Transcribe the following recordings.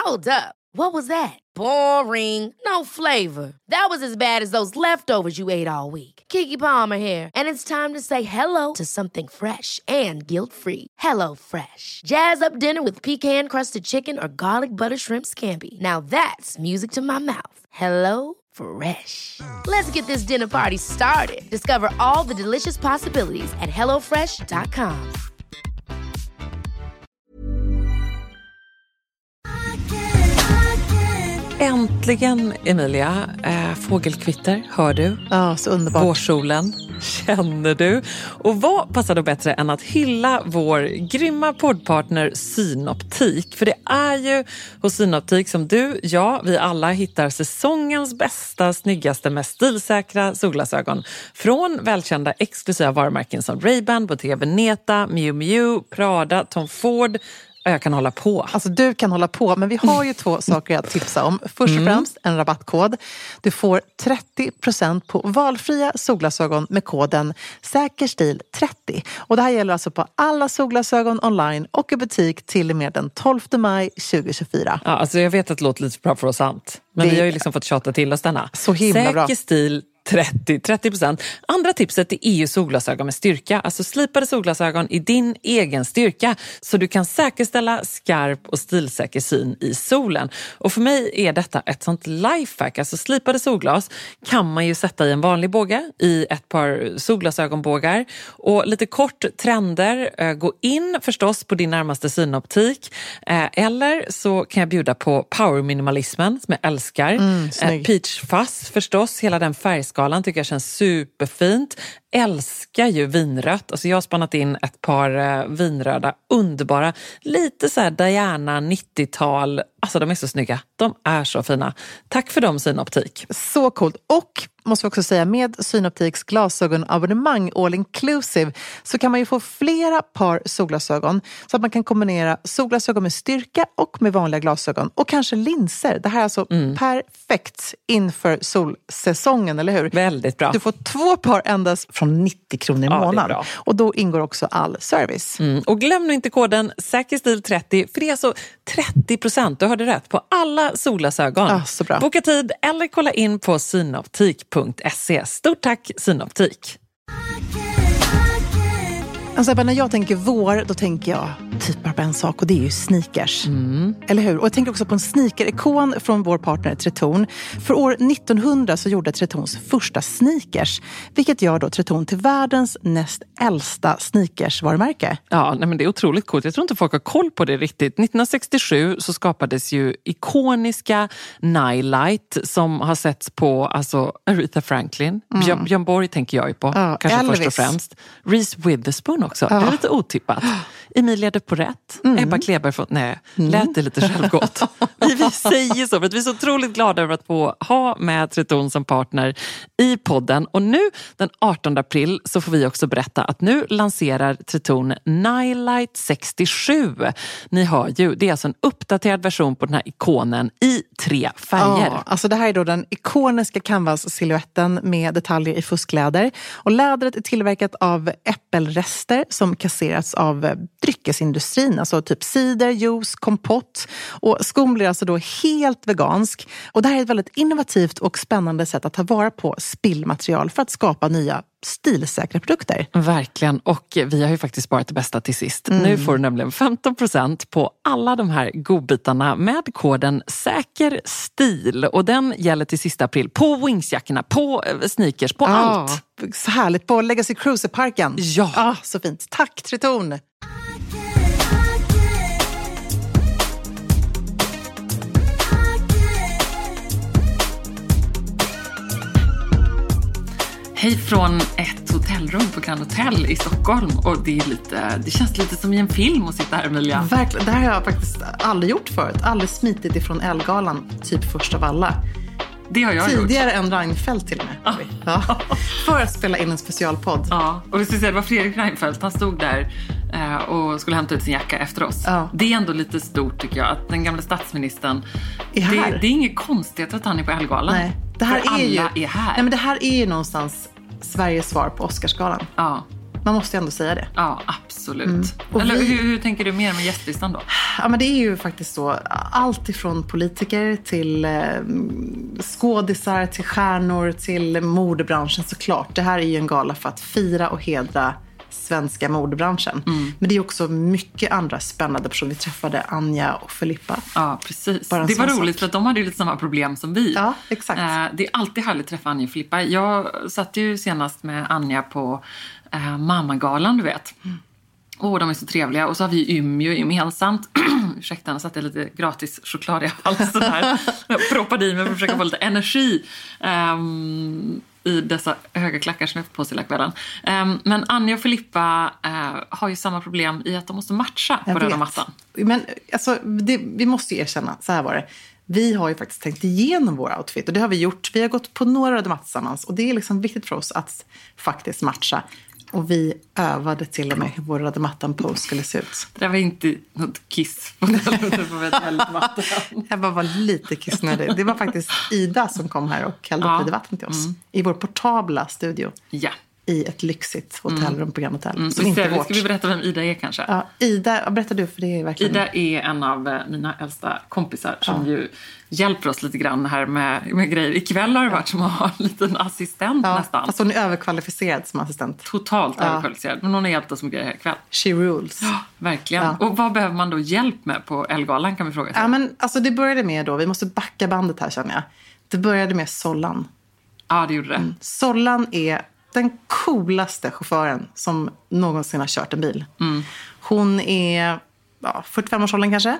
Hold up. What was that? Boring. No flavor. That was as bad as those leftovers you ate all week. Keke Palmer here, and it's time to say hello to something fresh and guilt-free. Hello Fresh. Jazz up dinner with pecan-crusted chicken or garlic butter shrimp scampi. Now that's music to my mouth. Hello Fresh. Let's get this dinner party started. Discover all the delicious possibilities at hellofresh.com. Äntligen, Emilia. Fågelkvitter, hör du? Ja, så underbart. Vårsolen, känner du? Och vad passar då bättre än att hylla vår grymma poddpartner Synoptik? För det är ju hos Synoptik som du, vi alla hittar säsongens bästa, snyggaste, mest stilsäkra solglasögon. Från välkända exklusiva varumärken som Ray-Ban, Bottega Veneta, Miu Miu, Prada, Tom Ford. Jag kan hålla på. Alltså du kan hålla på, men vi har ju två saker att tipsa om. Först och främst en rabattkod. Du får 30% på valfria solglasögon med koden SÄKERSTIL30. Och det här gäller alltså på alla solglasögon online och i butik till och med den 12 maj 2024. Ja, alltså jag vet att det låter lite bra för oss sant. Men vi har ju liksom fått tjata till oss denna. Så himla bra. Säker stil 30%. Andra tipset är EU solglasögon med styrka. Alltså slipade solglasögon i din egen styrka. Så du kan säkerställa skarp och stilsäker syn i solen. Och för mig är detta ett sånt lifehack. Alltså slipade solglas kan man ju sätta i en vanlig båge. I ett par solglasögonbågar. Och lite kort trender. Gå in förstås på din närmaste synoptik. Eller så kan jag bjuda på power-minimalismen som jag älskar. Peach fuzz förstås. Hela den färgskalan tycker jag känns superfint. Älskar ju vinrött. Alltså jag har spannat in ett par vinröda, underbara. Lite så här Diana 90-tal. Alltså de är så snygga. De är så fina. Tack för dem, Synoptik. Så coolt. Och måste vi också säga, med Synoptiks glasögonabonnemang all inclusive så kan man ju få flera par solglasögon så att man kan kombinera solglasögon med styrka och med vanliga glasögon och kanske linser. Det här är alltså perfekt inför solsäsongen, eller hur? Väldigt bra. Du får 2 par endast från 90 kronor i månaden. Och då ingår också all service. Och glöm nu inte koden SÄKERSTIL30 för det är alltså 30%. Du hörde rätt på alla solglasögon. Så bra. Boka tid eller kolla in på synoptik.se. Stort tack Synoptik. Alltså när jag tänker vår, då tänker jag typ bara på en sak och det är ju sneakers. Eller hur? Och jag tänker också på en sneaker-ikon från vår partner Tretorn. För år 1900 så gjorde Tretorns första sneakers, vilket gör då Tretorn till världens näst äldsta sneakers-varumärke. Ja, nej, men det är otroligt coolt. Jag tror inte folk har koll på det riktigt. 1967 så skapades ju ikoniska Nightlight som har setts på alltså Aretha Franklin. Björn Borg tänker jag ju på. Kanske Elvis. Först och främst. Reese Witherspoon också. Det är lite otippat. Emilia de Porrett. Ebba Kleber från... Nej, lät det lite självgott. Vi säger så för att vi är så otroligt glada över att få ha med Tretorn som partner i podden. Och nu den 18 april så får vi också berätta att nu lanserar Tretorn Nightlight 67. Ni hör ju, det är alltså en uppdaterad version på den här ikonen i 3 färger. Ja, alltså det här är då den ikoniska canvas-silhuetten med detaljer i fuskläder. Och lädret är tillverkat av äppelrester som kasserats av dryckesindustrin, alltså typ cider, juice, kompott. Och skon blir alltså då helt vegansk. Och det här är ett väldigt innovativt och spännande sätt att ta vara på spillmaterial för att skapa nya stilsäkra produkter. Verkligen, och vi har ju faktiskt sparat det bästa till sist. Nu får du nämligen 15% på alla de här godbitarna med koden SÄKERSTIL. Och den gäller till sista april på Wingsjackorna, på sneakers, på allt. Så härligt, på Legacy Cruiser-parken. Ja. Så fint. Tack Tretorn! Hej från ett hotellrum på Grand Hotel i Stockholm. Och det känns lite som i en film att sitta här, Emilia. Verkligen, det här har jag faktiskt aldrig gjort förut. Aldrig smitit ifrån Ellegalan, typ först av alla. Det har jag gjort. Tidigare än Reinfeldt till och med. Ja. För att spela in en specialpodd. Ja, och vi ska säga, det var Fredrik Reinfeldt. Han stod där och skulle hämta ut sin jacka efter oss. Ja. Det är ändå lite stort tycker jag, att den gamla statsministern är här. Det är inget konstigt att han är på Ellegalan. Nej, det här för är ju, alla är här. Nej, men det här är ju någonstans Sveriges svar på Oscarsgalan. Ja. Man måste ju ändå säga det. Ja, absolut. Eller hur tänker du mer med gästlistan då? Ja, men det är ju faktiskt så. Allt ifrån politiker till skådisar, till stjärnor, till modebranschen såklart. Det här är ju en gala för att fira och hedra svenska modebranschen. Men det är också mycket andra spännande personer. Vi träffade Anja och Filippa. Ja, precis. Det var roligt för att de hade ju lite samma problem som vi. Ja, exakt. Det är alltid härligt att träffa Anja och Filippa. Jag satt ju senast med Anja på Mammagalan, du vet. De är så trevliga. Och så har vi Umeå gemensamt. Ursäkta, nu satte jag lite gratis choklad i halsen här. Jag proppade i mig för att försöka få lite energi i dessa höga klackar som jag får på sig hela kvällen. Men Anja och Filippa har ju samma problem i att de måste matcha på röda mattan. Men alltså, vi måste ju erkänna, så här var det. Vi har ju faktiskt tänkt igenom vår outfit och det har vi gjort. Vi har gått på några röda mattor tillsammans och det är liksom viktigt för oss att faktiskt matcha. Och vi övade till och med hur vår röda mattan-pose skulle se ut. Det var inte något kiss på mattan. Jag bara var lite kissnödig. Det var faktiskt Ida som kom här och hällde upp lite vatten till oss. I vår portabla studio. Ja. I ett lyxigt hotellrum på Grand Hotel. Som inte är vårt. Ska vi berätta vem Ida är kanske? Ja, Ida, berätta du för det är verkligen... Ida är en av mina äldsta kompisar som ju hjälper oss lite grann här med grejer. Ikväll har det varit som att ha en liten assistent nästan. Fast hon är överkvalificerad som assistent. Totalt överkvalificerad. Men hon har hjälpt oss med grejer här ikväll. She rules. Ja, verkligen. Ja. Och vad behöver man då hjälp med på Ellegalan kan vi fråga sig? Ja, men alltså det började med då, vi måste backa bandet här känner jag. Det började med Sollan. Ja, det gjorde det. Sollan är den coolaste chauffören som någonsin har kört en bil. Hon är 45-årsåldern kanske.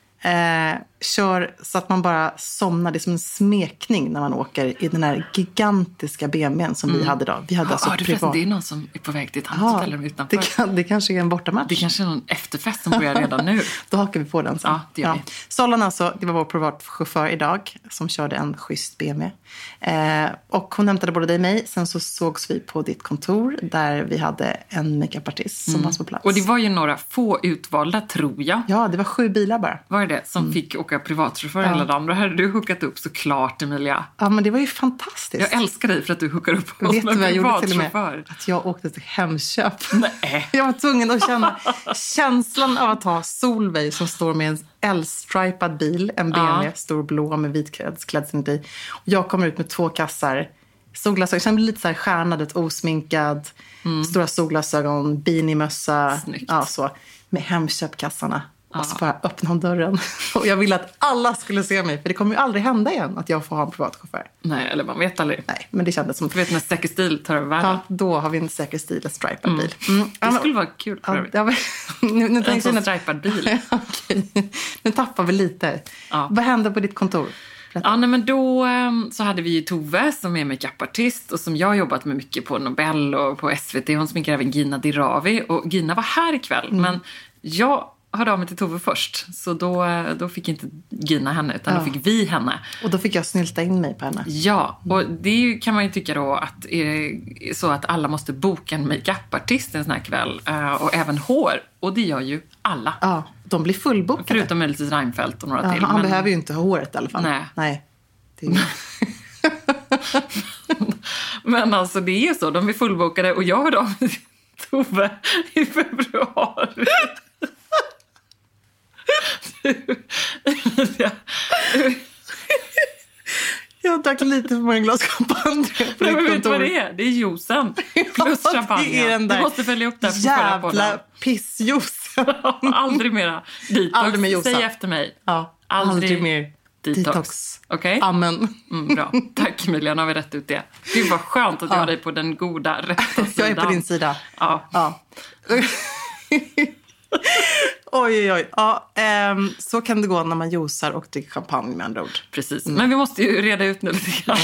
Kör så att man bara somnar. Det är som en smekning när man åker i den här gigantiska BMWn som vi hade då. Vi hade alltså privat. Det är någon som är på väg till ett annat hotellrum utanför. Det kanske är en bortamatch. Det kanske är någon efterfest som börjar redan nu. Då hakar vi på den sen. Ja, det gör vi. Sollan alltså, det var vår privatchaufför idag som körde en schysst BMW. Och hon hämtade både dig och mig. Sen så sågs vi på ditt kontor där vi hade en makeupartist som fanns på plats. Och det var ju några få utvalda, tror jag. Ja, det var 7 bilar bara. Var det som fick åka privatchaufför hela dagen? Då hade du hookat upp såklart, Emilia. Ja, men det var ju fantastiskt. Jag älskar dig för att du hookar upp oss med jag gjorde till och privatchaufför. med att jag åkte till Hemköp. Nej. Jag var tvungen att känna känslan av att ha Solveig som står med en L-stripad bil. En BMW, stor blå med vit klädsel i. Jag kommer ut med 2 kassar. Solglasögon, jag blir lite så här stjärnad, osminkad. Stora solglasögon, beanie-mössa. Snyggt. Ja, så. Med Hemköpkassarna. Och så bara öppna hon dörren. Och jag ville att alla skulle se mig. För det kommer ju aldrig hända igen att jag får ha en privatchaufför. Nej, eller man vet aldrig. Nej, men det kändes som... Du vet när säker stil tar över världen. Ja, då har vi en säker stil, en stripad bil. Det skulle vara kul för övrigt. Nu en sån stripad bil. Okej. Nu tappar vi lite. Ja. Vad hände på ditt kontor? Ja, nej, men då så hade vi ju Tove som är makeupartist och som jag har jobbat med mycket på Nobel och på SVT. Hon sminkar även Gina Dirawi och Gina var här ikväll. Men jag hörde av mig till Tove först. Så då fick inte Gina henne utan då fick vi henne. Och då fick jag snylta in mig på henne. Ja, och det kan man ju tycka då att är så att alla måste boka en makeupartist en sån här kväll. Och även hår. Och det gör ju alla. Ja, de blir fullbokade. Förutom möjligtvis Reinfeldt och några till. Han behöver ju inte ha håret i alla fall. Nej. Det är ju... Men alltså det är så, de är fullbokade och jag hörde av mig till Tove i februari. Jag drack lite för många glas champagne på men ditt vet du vad kontor. det är? Det är juicen plus champagne. Det är den där du måste följa upp det här. jävla pissjuicen. Aldrig mera detox. Aldrig mer juica. Säg efter mig. Ja, aldrig mer detox. Okej? Amen. Bra. Tack Emilia, nu har vi rätt ut det. Gud vad skönt att jag har dig på den goda rätta sidan. Jag är på din sida. Ja. Oj. Ja, så kan det gå när man juicar och dricker champagne med andra ord. Precis. Men vi måste ju reda ut nu lite grann.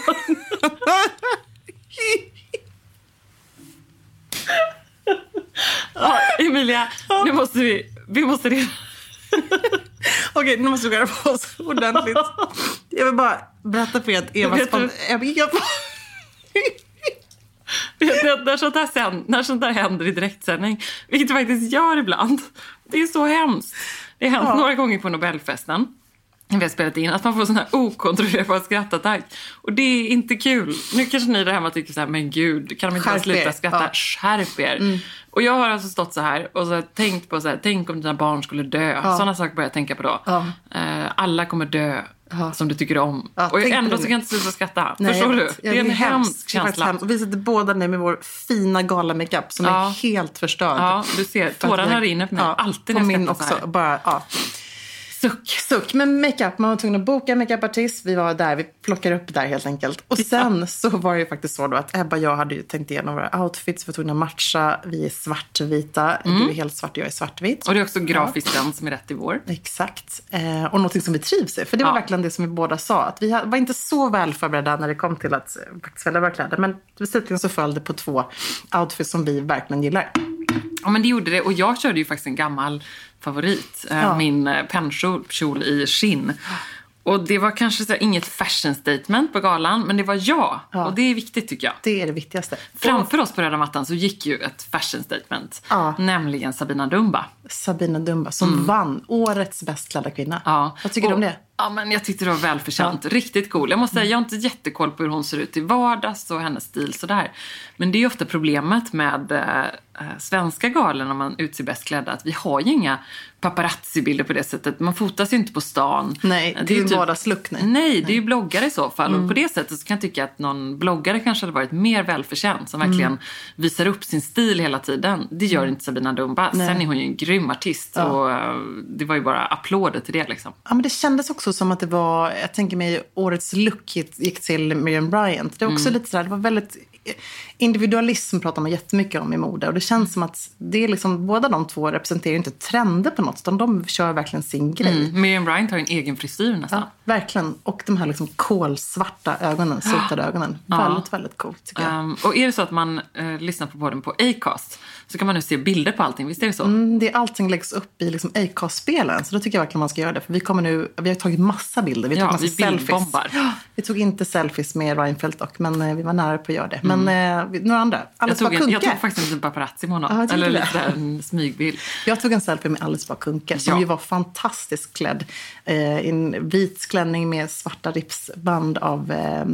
Emilia, nu måste vi måste reda. Okej, nu måste vi göra på oss ordentligt. Jag vill bara berätta för er att Eva när sånt där händer i direktsändning, vilket det faktiskt gör ibland. Det är så hemskt. Det har hänt några gånger på Nobelfesten. vi har spelat in, att man får sån här okontrollerbar skrattattack. Och det är inte kul. Nu kanske ni där hemma tycker så här, men gud, kan de inte bara sluta skratta? Ja. Skärp er. Och jag har alltså stått så här och så tänkt på så här, tänk om dina barn skulle dö. Sådana saker börjar jag tänka på då. Alla kommer dö. Som du tycker om. Och ändå så kan jag inte sluta skratta. Nej, förstår du? Det är en hemsk känsla. Och vi sitter båda nu med vår fina gala-makeup som är helt förstörd. Ja, du ser. Tårarna rinner på mig. Alltid när jag skrattar också. Bara, Suck. Men makeup, man var tvungen att boka makeupartist. Vi var där, vi plockade upp där helt enkelt. Och sen så var det ju faktiskt så då att Ebba och jag hade ju tänkt igenom våra outfits. Vi var tvungna att matcha, vi är svartvita. Du är helt svart, jag är svartvit. Och det är också grafiskt som är rätt i vår. Exakt. Och någonting som vi trivs i. För det var verkligen det som vi båda sa. Att vi var inte så väl förberedda när det kom till att faktiskt välja våra kläder. Men slutligen så föll det på 2 outfits som vi verkligen gillar. Ja, men det gjorde det. Och jag körde ju faktiskt en gammal favorit. Min pennkjol i skinn. Och det var kanske så här, inget fashion statement på galan, men det var jag. Och det är viktigt tycker jag. Det är det viktigaste. Framför oss på röda mattan så gick ju ett fashion statement. Nämligen Sabina Dumba. Sabina Dumba som vann årets bäst klädda kvinna. Vad tycker du om det? Ja, men jag tyckte det var välförtjänt. Riktigt cool. Jag måste säga, jag har inte jättekoll på hur hon ser ut i vardags och hennes stil sådär. Men det är ju ofta problemet med svenska galen om man utser bäst klädda. Att vi har ju inga paparazzi-bilder på det sättet. Man fotas ju inte på stan. Nej, det är ju en vardagslook. Nej, det är ju bloggare i så fall. Och på det sättet så kan jag tycka att någon bloggare kanske hade varit mer välförtjänt. Som verkligen visar upp sin stil hela tiden. Det gör inte Sabina Dumba. Nej. Sen är hon ju en grym artist. Och det var ju bara applåder till det liksom. Ja, men det kändes också som att det var, jag tänker mig, årets look gick till Miriam Bryant. Det var också lite sådär, det var väldigt, individualism pratar man jättemycket om i mode. Och det känns som att det är liksom, båda de två representerar inte trender på något, utan de kör verkligen sin grej. Miriam Bryant har en egen frisyr nästan. Ja, verkligen. Och de här liksom kolsvarta ögonen, sotade ögonen. Väldigt, väldigt coolt tycker jag. Och är det så att man lyssnar på podden på Acast så kan man nu se bilder på allting, visst är det så? Allting läggs upp i liksom Acast-spelen, så då tycker jag verkligen man ska göra det. För vi har tagit massa bilder. Vi tog massa selfies. Vi tog inte selfies med Reinfeldt dock, men vi var nära på att göra det. Men några andra. Alice Bah Kuhnke. Jag tog faktiskt en paparazzi med honom. Eller lite en smygbild. Jag tog en selfie med Alice Bah Kuhnke som ju var fantastiskt klädd. I en vit klänning med svarta ripsband av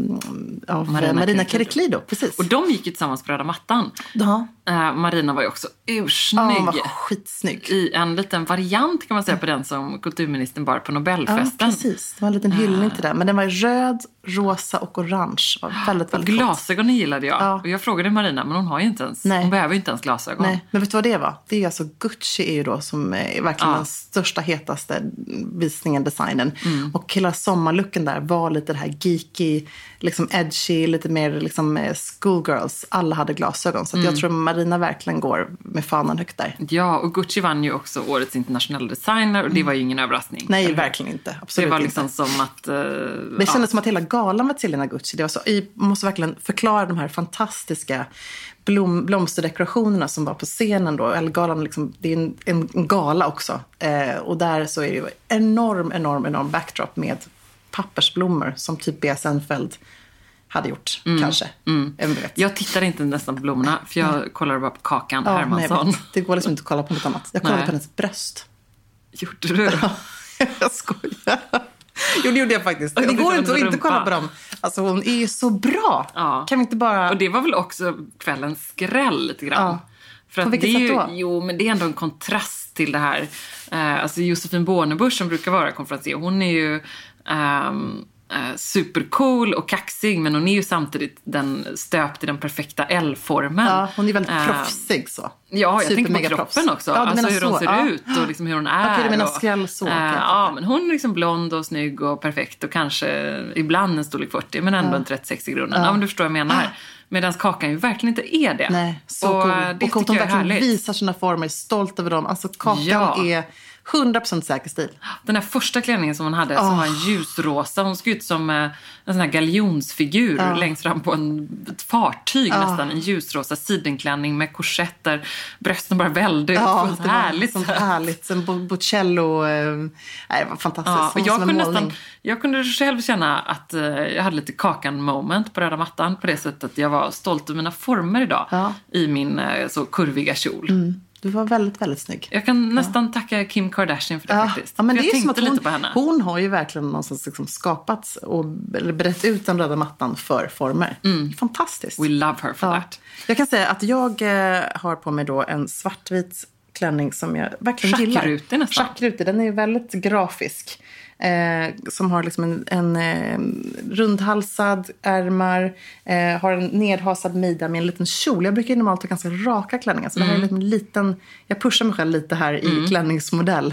Marina Kereklido. Precis. Och de gick ju tillsammans på röda mattan. Ja. Marina var ju också ursnygg. Ja, hon var skitsnygg. I en liten variant kan man säga på den som kulturministern bar på Nobelfesten. Ja, precis. Det var en liten hyllning till det. Men den var röd, rosa och orange. Väldigt, väldigt glasögon gillade jag. Ja. Och jag frågade Marina, men hon har ju inte ens, hon behöver ju inte ens glasögon. Nej, men vet du vad det var? Det är ju alltså Gucci är ju då som är verkligen den största, hetaste visningen, designen. Och hela sommarlooken där var lite det här geeky, liksom edgy, lite mer liksom schoolgirls. Alla hade glasögon. Så att jag tror Marina verkligen går med fanan högt där. Ja, och Gucci vann ju också årets internationella designer och det var ju ingen överraskning. Nej, verkligen inte. Absolut det var liksom inte. som att... det kändes som att hela galan var till Helena Gucci. Det var så, jag måste verkligen förklara de här fantastiska blomsterdekorationerna som var på scenen då. Eller galan, liksom, det är en gala också. Och där så är det ju enorm backdrop med pappersblommor som typ B. Senfeld hade gjort, kanske. Jag tittar inte nästan på blommorna, för jag kollar bara på Kakan Hermansson. Det går liksom inte att kolla på något annat. Jag kollade på hennes bröst. Gjorde du? Jag skojar. Jo, det gjorde jag faktiskt. Det går inte att inte kolla på dem. Alltså, hon är ju så bra. Ja. Kan vi inte bara... Och det var väl också kvällens skräll lite grann. Ja. För att det är ju, jo, men det är ändå en kontrast till det här. Alltså Josefin Bornebusch som brukar vara konferencier, hon är ju... supercool och kaxig, men hon är ju samtidigt stöpt i den perfekta L-formen. Ja, hon är väldigt proffsig så. Ja, jag tänker på kroppen också. Ja, alltså hur hon ser ut och liksom hur hon är. Okej, du menar skräll så. Ja, men hon är liksom blond och snygg och perfekt och kanske ibland en storlek 40, men ändå en 36 i grunden. Ja, men du förstår vad jag menar. Medan Kakan ju verkligen inte är det. Nej, så cool. Det och hon verkligen visar sina former, stolt över dem. Alltså Kakan är 100% säker stil. Den här första klänningen som hon hade som var en ljusrosa. Hon såg ut som en sån här galjonsfigur längst fram på ett fartyg nästan. En ljusrosa sidenklänning med korsetter. Brösten bara välde ut. Ja, det härligt. Sånt härligt. En Bocello. Det var fantastiskt. Och jag kunde själv känna att jag hade lite Kakan-moment på röda mattan. På det sättet att jag var stolt över mina former idag. I min så kurviga kjol. Du var väldigt, väldigt snygg. Jag kan nästan tacka Kim Kardashian för det faktiskt. Ja, men för det jag är som att tänkte lite på henne. Hon har ju verkligen någonstans liksom skapat och brett ut den röda mattan för former. Fantastiskt. We love her for that. Jag kan säga att jag har på mig då en svartvit klänning som jag verkligen gillar. Schackrutig nästan. Schackrutig, den är väldigt grafisk. Som har liksom en rundhalsad ärmar, har en nedhasad midja med en liten kjol. Jag brukar normalt ha ganska raka klänningar, så det här är en liten, jag pushar mig själv lite här i klänningsmodell.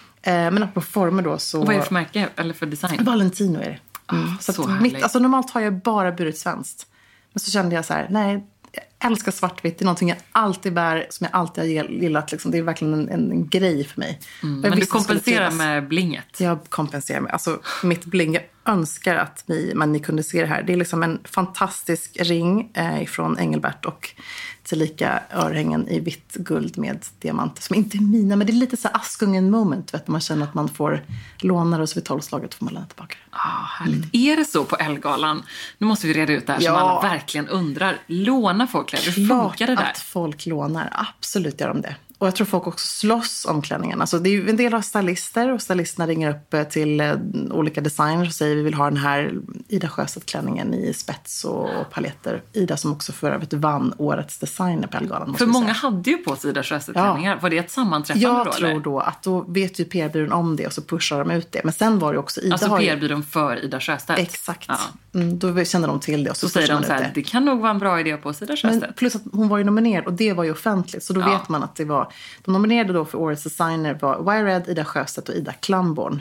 Men på former då så... Och vad är det för märke eller för design? Valentino är det. Så alltså normalt har jag bara burit svenskt. Men så kände jag så här, nej, jag älskar svartvitt. Det är någonting jag alltid bär, som jag alltid har gillat. Liksom. Det är verkligen en grej för mig. Men du kompenserar med blinget? Jag kompenserar med. Alltså, mitt bling, jag önskar att ni kunde se det här. Det är liksom en fantastisk ring från Engelbert och tillika örhängen i vitt guld med diamanter. Som inte är mina, men det är lite så här Askungen moment. Vet, man känner att man får låna det och så vid 12-slaget får man lämna tillbaka. Härligt. Är det så på Ellegalan? Nu måste vi reda ut det här som alla verkligen undrar. Lånar folk kläder? Hur funkar det där? Att folk lånar. Absolut gör de det. Och jag tror folk också slåss om klänningen. Alltså det är ju en del av stylister och stylisterna ringer upp till olika designers och säger vi vill ha den här Ida Sjöstedt-klänningen i spets och paletter. Ida som också för övrigt vann årets designer på Ellegalan. För många hade ju på sig Ida Sjöstedt-klänningar. Var det ett sammanträffande då? Jag tror då att då vet ju PR-byrån om det och så pushar de ut det. Men sen var det också Ida. Alltså PR-byrån för Ida Sjöstedt? Exakt. Ja. Då kände de till det och så säger de så här, det kan nog vara en bra idé på Ida Sjöstedt. Men plus att hon var ju nominerad och det var ju offentligt. Så då vet man att det var... De nominerade då för årets designer var Wired, Ida Sjöstedt och Ida Klamborn.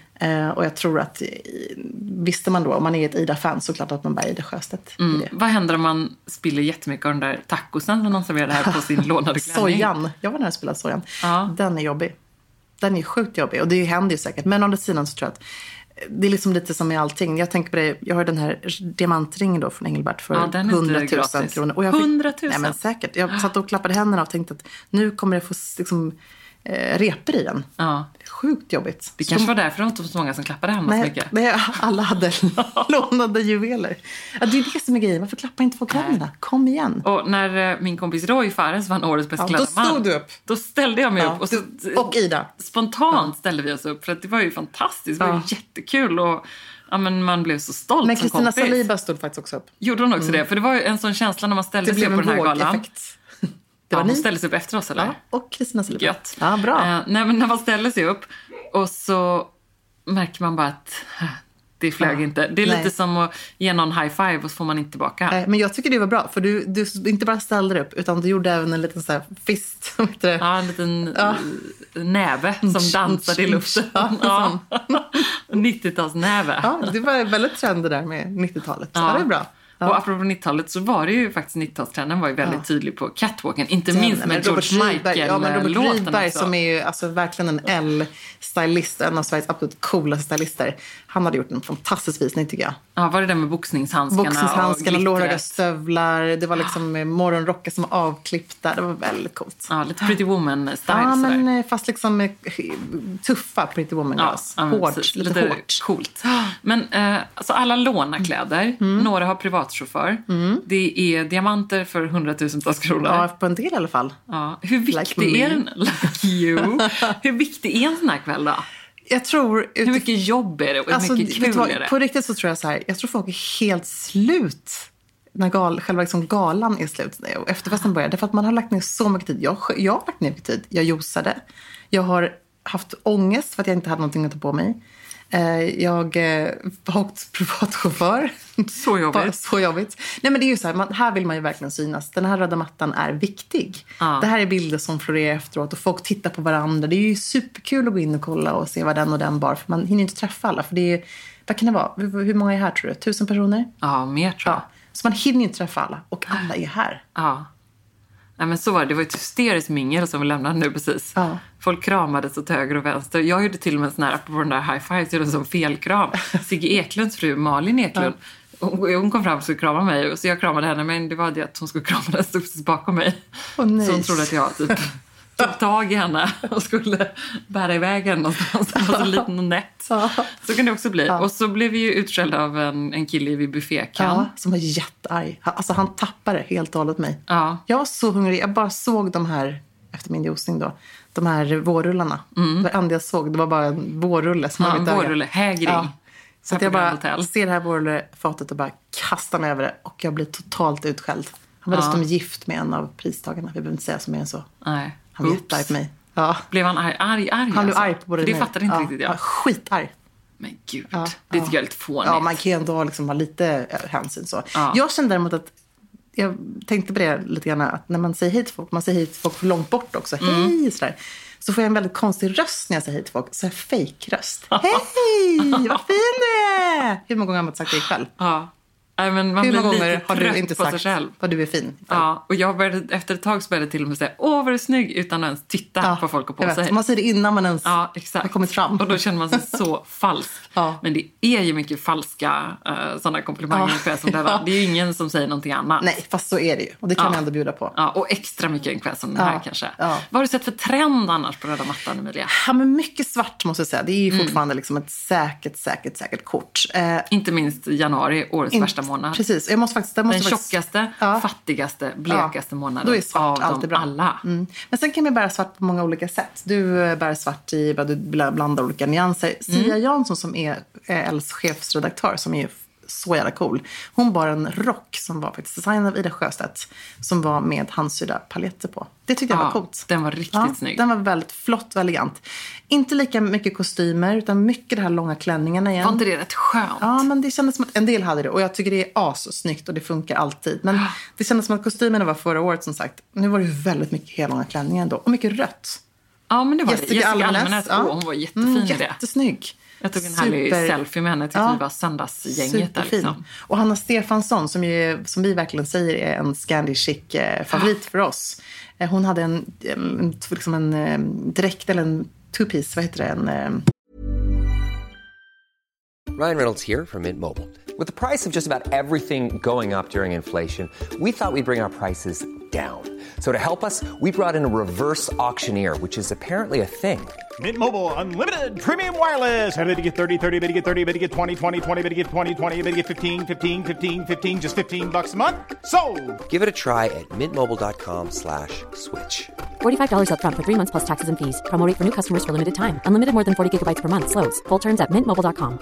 Och jag tror att visste man då, om man är ett Ida-fan så klart att man bara Ida Sjöstedt. Vad händer om man spiller jättemycket av den där tacosen som någon serverade här på sin lånade klänning? Sojan. Jag var nära att spela sojan. Den är jobbig. Den är sjukt jobbig och det händer ju säkert. Men å andra sidan så tror jag att det är liksom lite som med allting. Jag tänker på det, jag har den här diamantringen då från Engelbert för 100 000 kronor. Och jag fick, 100 000? Nej men säkert. Jag satt och klappade händerna och tänkte att nu kommer jag få liksom, reper i den. Ja. Sjukt jobbigt. Det kanske var därför det var inte så många som klappade hemma så mycket. Nej, alla hade lånade juveler. Ja, det är det som är grejen. Varför klappar inte folk händerna? Kom igen. Och när min kompis Roy Fares vann årets bäst klädda man. Då stod du upp. Då ställde jag mig upp. Och Ida. Spontant ställde vi oss upp. För att det var ju fantastiskt. Det var ju jättekul. Och men man blev så stolt. Men som Kristina kompis. Saliba stod faktiskt också upp. Gjorde hon också det? För det var ju en sån känsla när man ställde sig upp på den här galan. Det var hon ställde sig upp efter oss, eller? Ja, och Kristina Saliba. Gött. Ja, bra. Nej, men när man ställer sig upp och så märker man bara att det flög inte. Det är lite som att ge någon high five och så får man inte tillbaka. Men jag tycker det var bra, för du inte bara ställde dig upp utan du gjorde även en liten så här fist. Ja, en liten näve som dansade i luften. 90-talsnäve. Ja, det var väldigt trendigt där med 90-talet. Så det är bra. Ja. Och apropå 90-talet så var det ju faktiskt 90-talstrenden var ju väldigt tydlig på catwalken. Inte minst med George Michael-låten Robert Rydberg också. Som är ju alltså verkligen en L-stylist, en av Sveriges absolut coolaste stylister. Han hade gjort en fantastisk visning tycker jag. Ja, var det där med boxningshandskarna lårhöga stövlar. Det var liksom morgonrockar som var avklippta. Det var väldigt coolt. Ja, lite Pretty Woman-style. Ja, men fast liksom tuffa Pretty Woman-glas. Ja, lite hårt. Coolt. Men alltså alla lånakläder. Några har privatchaufför. Det är diamanter för 100,000-tals kronor. Ja, på en del i alla fall. Ja. Hur viktig är den? Like you. Hur viktig är en sån här kväll då? Jag tror... Hur mycket jobb är det och hur mycket kul är det? På riktigt så tror jag så här. Jag tror folk är helt slut när själva liksom galan är slut och efterfesten börjar. Därför att man har lagt ner så mycket tid. Jag har lagt ner mycket tid. Jag josade. Jag har haft ångest för att jag inte hade någonting att ta på mig. Jag har åkt privatchaufför. Så jobbigt. Så jobbigt. Nej, men det är ju så här, här vill man ju verkligen synas. Den här röda mattan är viktig. Det här är bilder som florerar efteråt och folk tittar på varandra. Det är ju superkul att gå in och kolla och se vad den och den bar. För man hinner inte träffa alla. För det är, vad kan det vara? Hur många är här tror du? 1000 personer? Ja, mer tror jag. Så man hinner inte träffa alla. Och alla är här. Ja. Nej, men så var det. Det var ett hysteriskt mingel som vi lämnade nu precis. Ja. Folk kramades åt höger och vänster. Jag gjorde till och med en sån här, på den där high five, så gjorde en sån felkram. Sigge Eklunds fru, Malin Eklund. Hon kom fram och skulle krama mig. Så jag kramade henne, men det var det att hon skulle krama den stod precis bakom mig. Så hon trodde att jag typ tog tag i henne och skulle bära iväg henne någonstans. Det var så liten och nätt. Så kan det också bli. Och så blev vi ju utskällda av en kille vid buffékan. Som var jättearg. Alltså han tappade helt och hållet mig. Ja. Jag var så hungrig. Jag bara såg de här efter min juicing då. De här vårrullarna. Det enda jag såg, det var bara en vårrulle. Som en vårrulle, hägring. Ja. Så att jag bara ser det här vårrullefatet och bara kastar mig över det. Och jag blir totalt utskälld. Han var dessutom gift med en av pristagarna. Vi behöver inte säga så mer än så. Nej. Han var jättearg på mig. Ja. Blev han arg? Han blev arg på både det fattade inte riktigt jag. Ja, skitarg. Men gud, det tycker jag är lite fånigt. Ja, man kan ju ändå liksom ha lite hänsyn så. Ja. Jag kände däremot att jag tänkte på det lite grann att när man säger hej till folk, man säger hej till folk långt bort också. Hej, sådär. Så får jag en väldigt konstig röst när jag säger hej till folk. Så här fake-röst. Hej, vad fin du är! Hur många gånger har man sagt det ikväll? Ja. Men man hur blir många lite gånger har du inte sagt själv. vad du är fin? Ja, och jag började, efter ett tag så började jag till och med säga vad är snygg utan att ens titta på folk och på sig. Man säger det innan man ens har kommit fram. Och då känner man sig så falsk. Men det är ju mycket falska sådana komplimanger som det var. Det är ju ingen som säger någonting annat. Nej, fast så är det ju. Och det kan man ändå bjuda på. Ja, och extra mycket en som den här kanske. Vad har du sett för trend annars på röda mattan, Emilia? Ja, men mycket svart måste jag säga. Det är ju fortfarande liksom ett säkert kort. Inte minst januari, årets värsta månad. Precis. Den tjockaste, fattigaste, blekaste månaden. Då är svart av alltid bra. Alla. Men sen kan man bära svart på många olika sätt. Du bär svart i vad du blandar olika nyanser. Sia Jansson som är Els chefsredaktör som är så jävla cool. Hon bar en rock som var faktiskt designad av Ida Sjöstedt som var med handsydda paljetter på. Det tyckte jag var coolt. Den var riktigt snygg. Den var väldigt flott och elegant. Inte lika mycket kostymer utan mycket de här långa klänningarna igen. Var inte det rätt skönt? Ja, men det kändes som att en del hade det och jag tycker det är assnyggt och det funkar alltid. Men det kändes som att kostymerna var förra året som sagt. Nu var det ju väldigt mycket hela långa klänningar ändå och mycket rött. Ja, men det var Jessica Almenäs. Hon var jättefin i det. Jättesnygg. Jag tog en härlig selfie med henne. Tyckte vi var söndagsgänget där liksom. Och Hanna Stefansson som vi verkligen säger är en Scandi chic favorit för oss. Hon hade en dräkt eller en two-piece, vad heter det? Ryan Reynolds here from Mint Mobile. With the price of just about everything going up during inflation, we thought we'd bring our prices down. So to help us, we brought in a reverse auctioneer, which is apparently a thing. Mint Mobile Unlimited Premium Wireless. How to get 30, 30, bit to get 30, bit to get 20, 20, 20, bit to get 20, 20, bit to get 15, 15, 15, 15, just $15 a month? Sold! Give it a try at mintmobile.com/switch. $45 up front for 3 months plus taxes and fees. Promo rate for new customers for limited time. Unlimited more than 40 gigabytes per month. Slows full terms at mintmobile.com.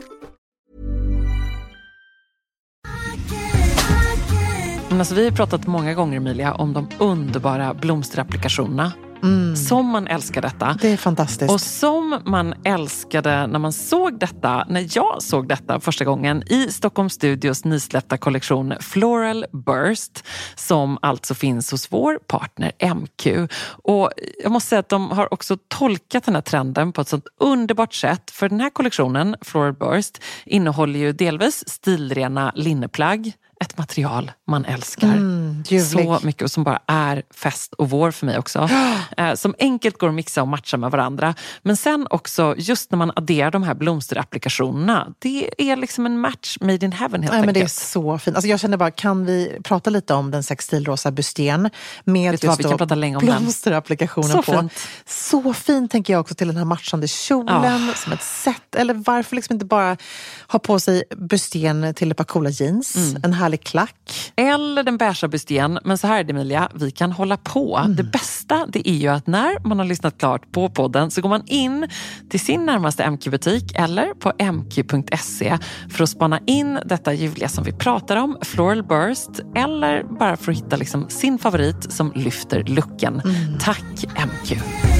Alltså, vi har pratat många gånger, Emilia, om de underbara blomsterapplikationerna. Som man älskar detta. Det är fantastiskt. Och som man älskade när man såg detta, när jag såg detta första gången i Stockholm Studios nysläppta kollektion Floral Burst, som alltså finns hos vår partner MQ. Och jag måste säga att de har också tolkat den här trenden på ett sånt underbart sätt. För den här kollektionen, Floral Burst, innehåller ju delvis stilrena linneplagg. Ett material man älskar så mycket och som bara är fest och vår för mig också. Som enkelt går att mixa och matcha med varandra. Men sen också, just när man adderar de här blomsterapplikationerna, det är liksom en match made in heaven helt enkelt. Men det är så fint. Alltså jag känner bara, kan vi prata lite om den sextilrosa busten med just vi kan prata länge om blomsterapplikationen så på. Fint. Så fint tänker jag också till den här matchande kjolen som ett set. Eller varför liksom inte bara ha på sig busten till ett par coola jeans, en härlig klack. Eller den beiga busten. Men så här är det, Emilia, vi kan hålla på. Det bästa, det är ju att när man har lyssnat klart på podden så går man in till sin närmaste MQ-butik eller på mq.se för att spana in detta ljuvliga som vi pratar om, Floral Burst, eller bara för att hitta liksom sin favorit som lyfter looken. Tack MQ!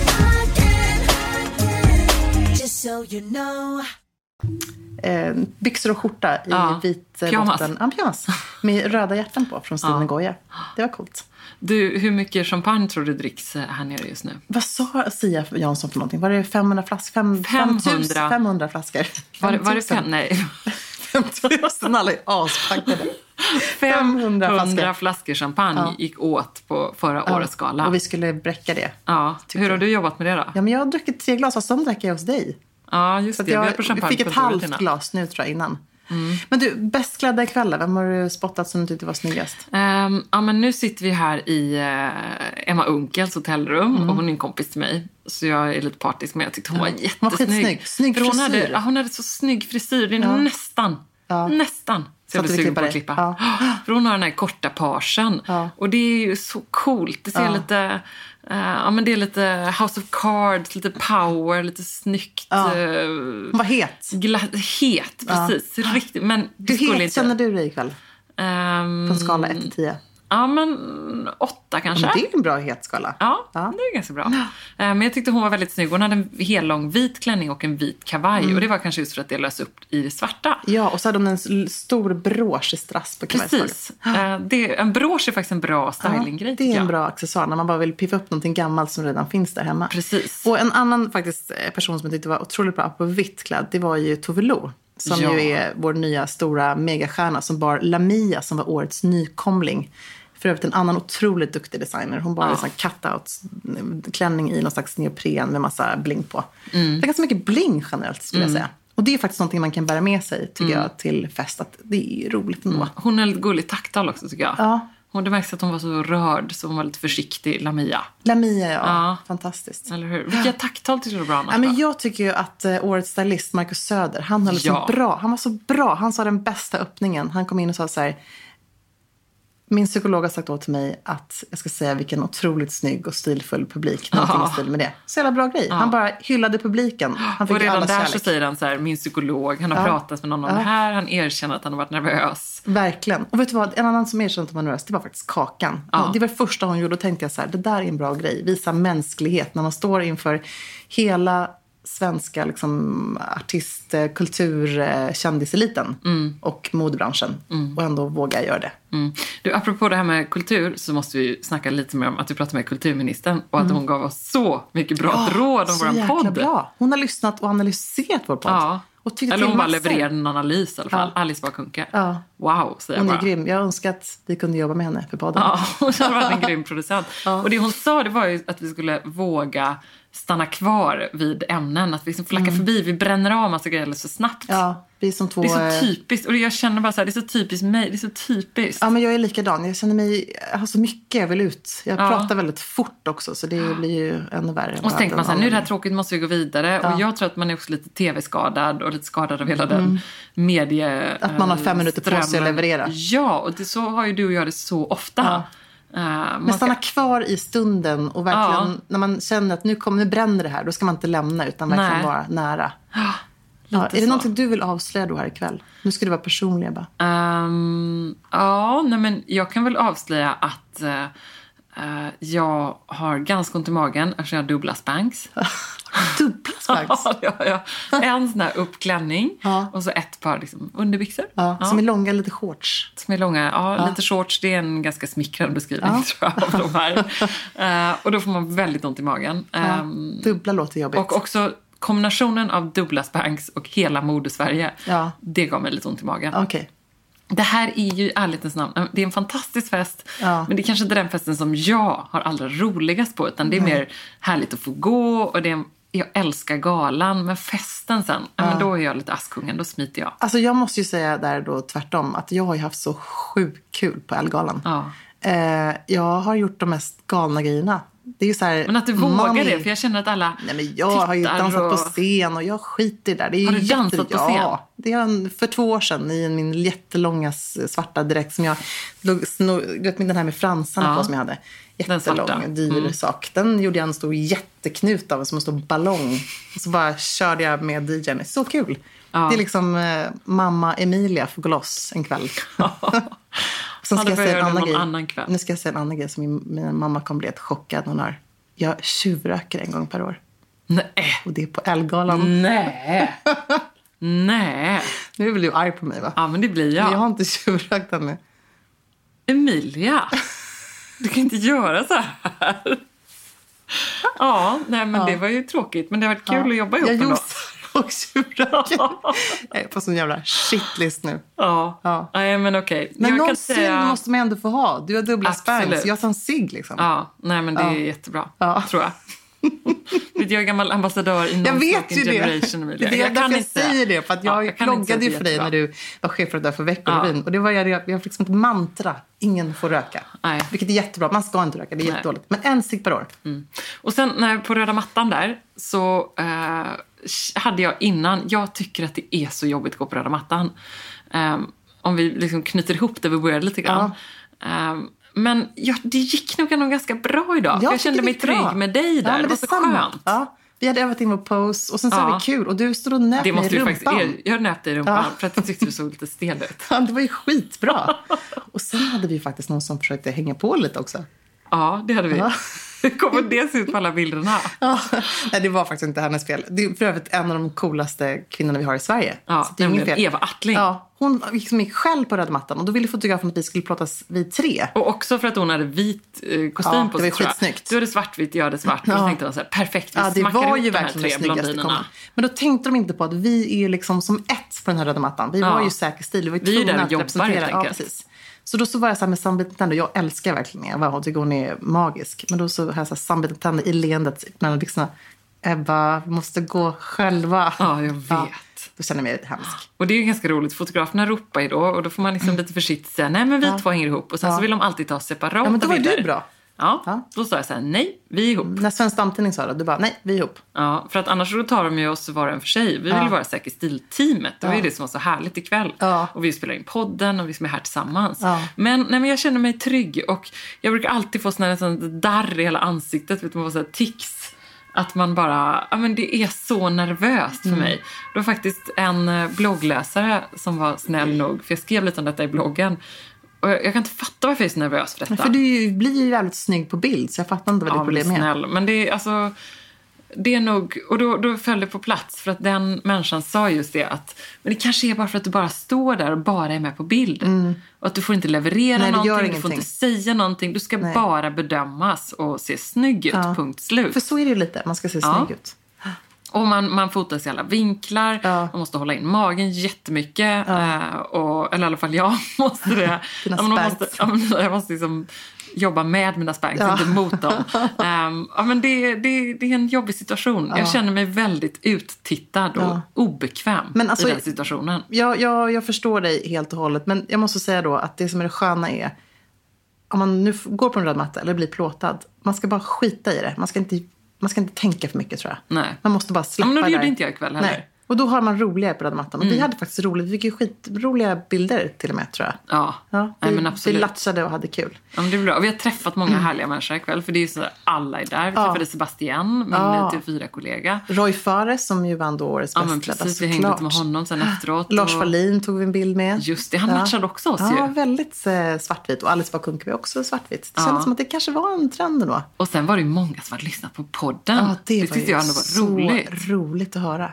Byxor och skjorta i vit botten. Pyjamas. Med röda hjärtan på från Stine Goya. Det var coolt. Du, hur mycket champagne tror du dricks här nere just nu? Vad sa Sia Jansson för någonting? Var det 500 flaskor? 500 flaskor. Var det 5? Nej. 5000, alla är aspackade. 500 flaskor champagne gick åt på förra årets gala. Och vi skulle bräcka det. Ja. Hur har du jobbat med det då? Ja, men jag har druckit 3 glas, och så drack jag hos dig. Ja, just så det. Jag fick ett halvt glas nu tror jag innan. Men du, bäst klädda ikväll, vem har du spottat som du tyckte var snyggast? Ja, men nu sitter vi här i Emma Unkels hotellrum och hon är en kompis till mig. Så jag är lite partisk, men jag tyckte hon var jättesnygg. Hon var skitsnygg. Snygg frisyr. Hon hade så snygg frisyr. Det är nästan. Så jag blir sugen på att klippa. För hon har den här korta parsen. Och det är ju så coolt. Det ser lite Men det är lite House of Cards, lite power, lite snyggt. Hon var het. Het, precis. Riktigt. Men Hur het känner du dig ikväll? På en skala 1-10? Ja, men 8 kanske. Men det är en bra hetskala. Ja, det är ganska bra. Men jag tyckte hon var väldigt snygg. Hon hade en hellång vit klänning och en vit kavaj. Och det var kanske just för att det lös upp i det svarta. Ja, och så hade hon en stor brosch i strass på kavajslaget. Precis. En brosch är faktiskt en bra stylinggrej. Det är en bra accessoar när man bara vill piffa upp någonting gammalt som redan finns där hemma. Precis. Och en annan faktiskt person som jag tyckte var otroligt bra på vitt klädd, det var ju Tove Lo. Som ju är vår nya stora megastjärna som bar Lamia som var årets nykomling. För övrigt en annan otroligt duktig designer. Hon bar en sån cut-out-klänning i någon slags neopren med massa bling på. Det är ganska mycket bling generellt skulle jag säga. Och det är faktiskt någonting man kan bära med sig tycker jag till fest. Att det är roligt ändå. Hon är gullig taktal också tycker jag. Ja. Det märks att hon var så rörd så hon var lite försiktig. Lamia, ja. Fantastiskt. Eller hur? Vilka tacktal tycker du bra? Men jag tycker ju att årets stylist Marcus Söder, han var liksom bra. Han var så bra. Han sa den bästa öppningen. Han kom in och sa så här: min psykolog har sagt åt till mig att jag ska säga vilken otroligt snygg och stilfull publik. Någonting i stil med det. Så jävla bra grej. Han bara hyllade publiken. Han fick och redan alla där kärlek. Så säger han så här, min psykolog, han har pratat med någon om det här. Han erkänner att han har varit nervös. Verkligen. Och vet du vad, en annan som erkände att han var nervös, det var faktiskt Kakan. Det var det första hon gjorde. Då tänkte jag så här, det där är en bra grej. Visa mänsklighet när man står inför hela svenska liksom, artist-, kultur-, kändiseliten och modebranschen. Och ändå våga göra det. Du, apropå det här med kultur så måste vi snacka lite mer om att du pratade med kulturministern och att hon gav oss så mycket bra råd om vår podd. Bra. Hon har lyssnat och analyserat vår podd. Ja. Och eller hon bara levererade en analys i alla fall. Alice Bah Kuhnke. Wow, säger jag bara. Hon är grym. Jag önskar att vi kunde jobba med henne för podden. Ja, hon hade varit en grym producent. Och det hon sa, det var ju att vi skulle våga stanna kvar vid ämnen. Att vi liksom flackar förbi. Vi bränner av massa grejer alldeles för snabbt. Ja, vi som två... Det är så typiskt. Och jag känner bara så här, det är så typiskt mig. Det är så typiskt. Ja, men jag är likadan. Jag känner mig... Jag har så mycket jag vill ut. Jag pratar väldigt fort också. Så det blir ju ännu värre. Och så tänker man så här, nu är det här tråkigt, måste vi gå vidare. Och jag tror att man är också lite tv-skadad. Och lite skadad av hela den medie... Att man har 5 minuter på sig att leverera. Ja, och det, så har ju du och jag det så ofta. Men stanna kvar i stunden och verkligen när man känner att nu bränner det här, då ska man inte lämna utan verkligen vara nära. Är det någonting du vill avslöja då här ikväll? Nu ska det vara personliga bara. Men jag kan väl avslöja att jag har ganska ont i magen eftersom jag har dubbla spanks. Dubbla spanks? Ja. En sån här uppklänning och så ett par liksom, underbyxor. Som är långa, lite shorts. Som är långa, lite shorts. Det är en ganska smickrande beskrivning tror jag av de här. Och då får man väldigt ont i magen. Dubbla låter jobbigt. Och också kombinationen av dubbla spanks och hela modesverige. Det gav mig lite ont i magen. Okej. Det här är ju i ärlighetens namn, det är en fantastisk fest, men det är kanske inte den festen som jag har allra roligast på, utan det är mer härligt att få gå och jag älskar galan, men festen sen, men då är jag lite askungen, då smiter jag. Alltså jag måste ju säga där då tvärtom, att jag har ju haft så sjukt kul på Ellegalan. Jag har gjort de mest galna grejerna. Det är ju så här, men att du vågar det, för jag känner att alla jag har ju dansat på scen och jag skiter där. Det är har du dansat på scen? Ja, det är för 2 år sedan i min jättelånga svarta dräkt som jag den här med fransarna på som jag hade. Jättelång, dyr sak. Den gjorde jag en stor jätteknut av, som en stor ballong. Och så bara körde jag med DJn. Det är så kul. Det är liksom mamma Emilia får gå loss en kväll. Sen ska jag säga en annan kväll. Nu ska jag säga en annan grej som min mamma kommer bli helt chockad. Jag tjuvröker en gång per år. Nej. Och det är på Ellegalan. Nej. Nej. Nu är väl du arg på mig, va? Ja, men det blir jag. Men jag har inte tjuvrökt ännu. Emilia, du kan inte göra så här. Det var ju tråkigt. Men det har varit kul att jobba ihop ändå. Och tjuvröker. Jag är på sån jävla shitlist nu. Nej, men okej. Men någon cigg måste man ändå få ha. Du har dubbla spanks. Jag tar en cigg liksom. Nej, men det är jättebra, tror jag. Jag är gammal ambassadör i jag vet ju generation. Det är därför jag säger det. För att jag bloggade ju för dig när du var chefredaktör för Veckorevyn. Och det var jag fick som ett mantra. Ingen får röka. Nej. Vilket är jättebra. Man ska inte röka. Det är jättedåligt. Men en cigg per år. Och sen på röda mattan där så hade jag innan. Jag tycker att det är så jobbigt att gå på röda mattan. Om vi liksom knyter ihop det, vi började lite grann. Men det gick nog ändå ganska bra idag. Jag kände mig trygg med dig där. Det var så skönt. Ja. Vi hade övat in vår pose och sen så var det kul. Och du stod och nöp mig i rumpan. Jag nöpte i rumpan för att jag tyckte du såg lite stel ut. Ja, det var ju skitbra. Och sen hade vi faktiskt någon som försökte hänga på lite också. Ja, det hade vi. Kommer det se ut på alla bilderna? Ja, nej, det var faktiskt inte hennes fel. Det är för övrigt en av de coolaste kvinnorna vi har i Sverige. Ja, så det är ingen fel. Eva Attling. Ja, hon liksom gick själv på röda mattan och då ville fotografen att vi skulle plåtas vid 3. Och också för att hon hade vit kostym på sig. Det var skitsnyggt. Du hade svartvitt, jag hade svart. Och så tänkte de så här, perfekt, vi det var ju ihop de här 3 blondinerna. Men då tänkte de inte på att vi är ju liksom som ett på den här röda mattan. Vi var ju säker stil, vi var ju tvungna att representera. Ja, precis. Så då så var jag så här med Sunbeat Tender. Jag älskar verkligen Eva och tycker hon är magisk. Men då så här Sunbeat Tender i leendet mellan byxorna. Ebba, vi måste gå själva. Ja, jag vet. Ja, då känner jag mig hemsk. Och det är ju ganska roligt. Fotograferna ropar ju då. Och då får man liksom lite försiktigt säga, nej men vi två hänger ihop. Och sen så vill de alltid ta separata bilder. Ja, men då var du bra. Ja, då sa jag så här, nej, vi är ihop. När Svensk Damtidning sa det, du bara, nej, vi är ihop. Ja, för att annars då tar de ju oss var en för sig. Vi vill vara säkert stilteamet. Det var ju det som var så härligt ikväll. Ja. Och vi spelar in podden och vi som är här tillsammans. Ja. Men jag känner mig trygg. Och jag brukar alltid få sån här darr i hela ansiktet. Vet man, så här tics. Att man bara, ja men det är så nervöst för mig. Det var faktiskt en bloggläsare som var snäll nog. För jag skrev lite om detta i bloggen. Och jag kan inte fatta varför jag är så nervös för detta. För du blir ju väldigt snygg på bild. Så jag fattar inte vad det är problem med. Snäll. Men det är alltså... Det är nog... Och då föll det på plats. För att den människan sa just det att... Men det kanske är bara för att du bara står där och bara är med på bild. Och att du får inte leverera någonting. Du får inte säga någonting. Du ska bara bedömas och se snygg ut. Punkt slut. För så är det ju lite. Man ska se snygg ut. Och man fotas i alla vinklar. Man måste hålla in magen jättemycket. Eller i alla fall jag måste det. Jag måste liksom jobba med mina spanks, inte mot dem. Men det är en jobbig situation. Jag känner mig väldigt uttittad och obekväm i den situationen. Jag förstår dig helt och hållet. Men jag måste säga då att det som är det sköna är... Om man nu går på en röd matta eller blir plåtad. Man ska bara skita i det. Man ska inte tänka för mycket, tror jag. Nej. Man måste bara släppa det. Men det gjorde inte jag ikväll heller. Nej. Och då har man roligare på röda mattan. Och vi hade faktiskt roligt. Vi fick ju skitroliga bilder till och med, tror jag. Ja. Nej, men absolut. Vi latchade och hade kul. Ja, men det är bra. Vi har träffat många härliga människor ikväll. För det är ju så att alla är där. Vi träffade Sebastian, min TV4-kollega. Roy Fares, som ju vann då årets bästklädda. Ja, men precis. Vi hängde lite med honom sen efteråt. Lars Wallin tog vi en bild med. Just det, han matchade också oss ju. Ja, väldigt svartvit. Och Alice Bakunke var också svartvit. Det kändes som att det kanske var en trend då. Och sen var det ju många som hade lyssnat på podden. Ja, det tyckte jag ändå var roligt. Roligt att höra.